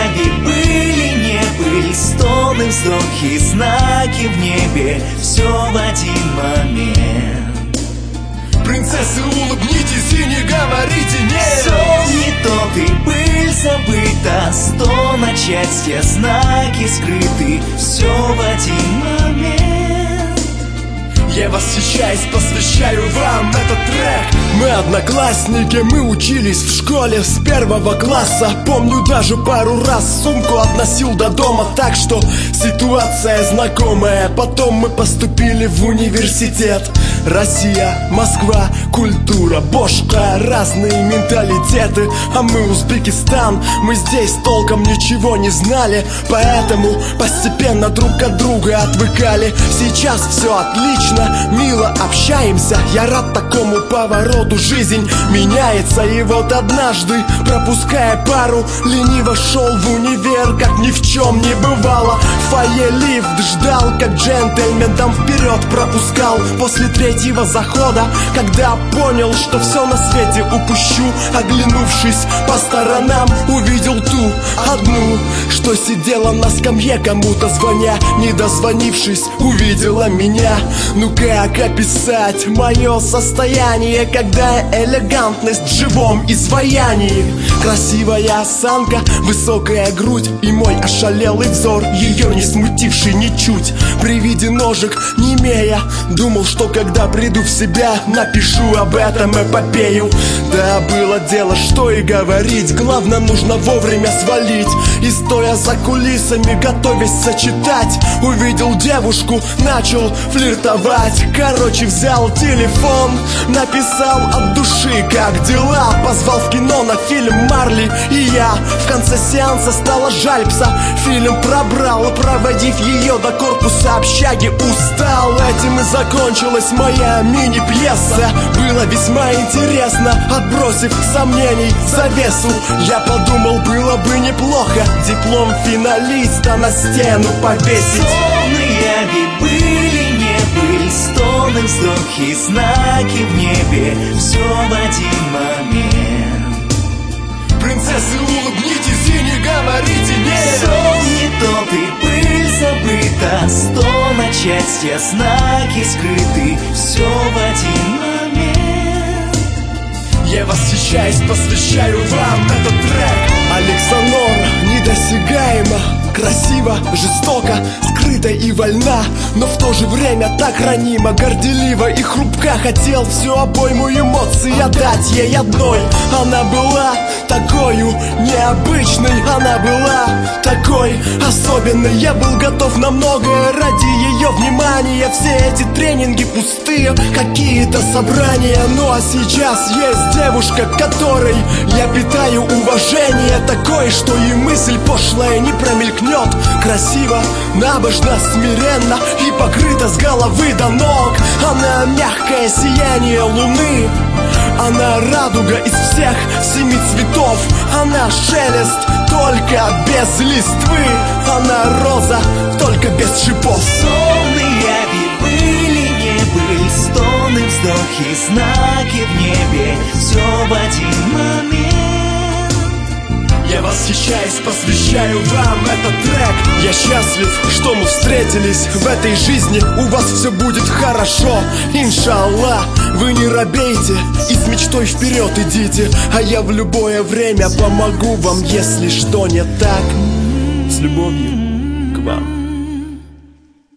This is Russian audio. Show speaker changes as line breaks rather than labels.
яви были, не были, стоны, вздохи, знаки в небе, все в один момент.
Принцессы, улыбнитесь и не говорите нет.
Сон не тот и быль забыта, стон от счастья, знаки скрыты, все в один момент.
Я восхищаюсь, посвящаю вам этот трек. Мы одноклассники, мы учились в школе с 1 класса. Помню, даже пару раз сумку относил до дома, так что ситуация знакомая. Потом мы поступили в университет. Россия, Москва, культура, бошка, разные менталитеты. А мы Узбекистан, мы здесь толком ничего не знали, поэтому постепенно друг от друга отвыкали. Сейчас все отлично, мило общаемся. Я рад такому повороту, жизнь меняется. И вот однажды, пропуская пару, лениво шел в универ, как ни в чем не бывало. В фойе лифт ждал, как джентльмен, там вперед пропускал. После третьего захода, когда понял, что все на свете упущу, оглянувшись по сторонам, увидел ту одну, что сидела на скамье, кому-то звоня. Не дозвонившись, увидела меня. Ну как описать мое состояние, когда элегантность в живом изваянии? Красивая осанка, высокая грудь и мой ошалелый взор, ее не смутивший ничуть. При виде ножек немея, думал, что когда приду в себя, напишу об этом эпопею. Да, было дело, что и говорить, главное, нужно вовремя свалить. И стоя за кулисами, готовясь сочетать, увидел девушку, начал флиртовать. Короче, взял телефон, написал от души, как дела. Позвал в кино на фильм «Марли и я». В конце сеанса стало жаль пса, фильм пробрал. Проводив ее до корпуса общаги, устал. Этим и закончилась моя мини-пьеса. Было весьма интересно, отбросив сомнений завесу, я подумал, было бы неплохо диплом финалиста на стену повесить.
Стоны яви были, не были, стоны, вздохи, знаки в небе, все в один момент.
Принцессы, улыбнитесь и не говорите нет.
Сон не тот и быль забыта, стон от счастья, знаки скрыты, все в один момент.
Я восхищаюсь, посвящаю вам этот трек. Александрова недосягаема, красиво, жестоко, скрыта и вольна, но в то же время так ранима, горделива и хрупка. Хотел всю обойму эмоций отдать ей одной. Она была такою необычной, она была такой особенной. Я был готов на многое ради ее внимания. Все эти тренинги пустые, какие-то собрания. Ну а сейчас есть девушка, которой я питаю уважение такое, что и мысль пошлая не промелькнет. Красиво, набожно, смиренно и покрыта с головы до ног. Она мягкое сияние луны, она радуга из всех 7 цветов. Она шелест, только без листвы. Она роза, только без шипов.
Сонны яви были, не были, стоны, вздохи, знаки в небе, все в один момент.
Я восхищаюсь, посвящаю вам этот трек. Я счастлив, что мы встретились в этой жизни. У вас все будет хорошо, иншаллах. Вы не робейте и с мечтой вперед идите, а я в любое время помогу вам, если что не так. С любовью к вам.